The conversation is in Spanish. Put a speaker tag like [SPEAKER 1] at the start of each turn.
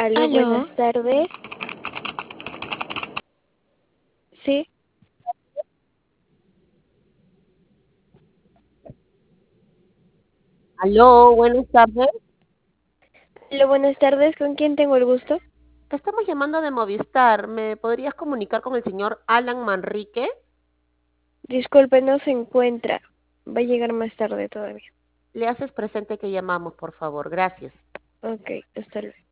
[SPEAKER 1] Aló,
[SPEAKER 2] Aló,
[SPEAKER 1] buenas tardes. Sí.
[SPEAKER 3] Aló, buenas tardes.
[SPEAKER 1] Aló, buenas tardes. ¿Con quién tengo el gusto?
[SPEAKER 3] Te estamos llamando de Movistar. ¿Me podrías comunicar con el señor Alan Manrique?
[SPEAKER 1] Disculpe, no se encuentra. Va a llegar más tarde todavía.
[SPEAKER 3] Le haces presente que llamamos, por favor. Gracias.
[SPEAKER 1] Ok, hasta luego.